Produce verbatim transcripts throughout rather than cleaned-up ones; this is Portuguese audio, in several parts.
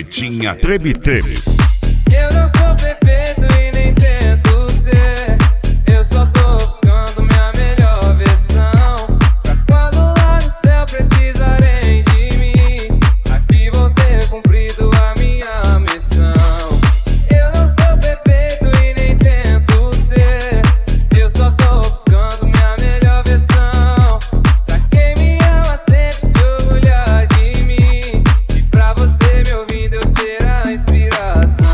Pretinha Treme Treme. Eu não sou perfeito e nem tento ser. Eu só tô buscando minha melhor versão. Pra quando lá no céu precisarem de mim, aqui vou ter cumprido a minha missão. Eu não sou perfeito e nem tento ser. Eu só tô buscando minha melhor versão. Pra quem me ama sempre se orgulhar de mim, e pra você me ouvindo eu ser a inspiração.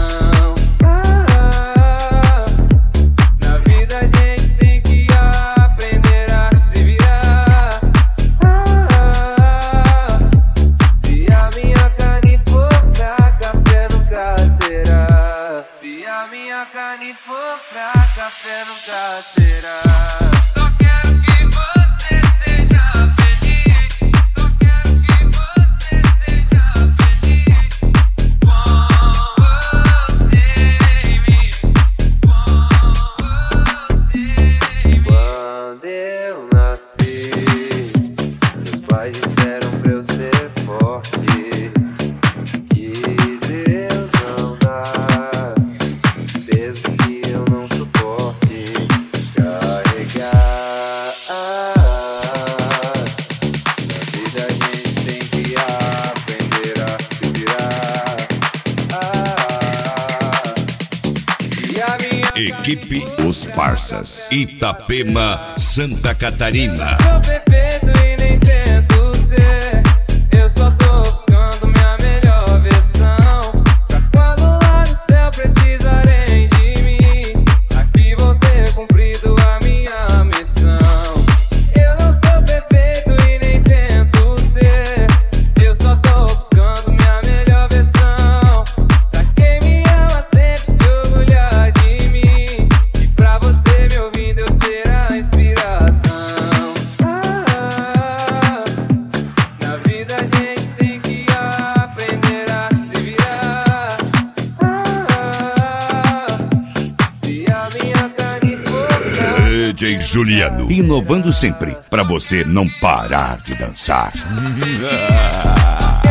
Carne for fraca, fé nunca será. Só quero que você seja feliz. Só quero que você seja feliz com você em mim, com você em mim. Quando eu nasci, meus pais disseram pra eu ser forte, que Deus não dá pesos que eu não suporte carregar. Na vida a gente tem que aprender a se virar. Se a minha Equipe Os Parças, Itapema, Santa Catarina. Eu sou perfeito e nem tento ser. Eu só tô buscando minha melhor versão. Pra quando lá no céu precisarem de mim, aqui vou ter cumprido a minha missão. Eu não sou perfeito e nem tento ser. Eu só tô buscando minha melhor versão. Pra quem me ama sempre se orgulhar de mim, e pra você me ouvindo eu ser a inspiração. Ah, na vida a gente tem que aprender a se virar. Ah, se a minha carne for fraca. D J Juliano, inovando sempre, pra você não parar de dançar.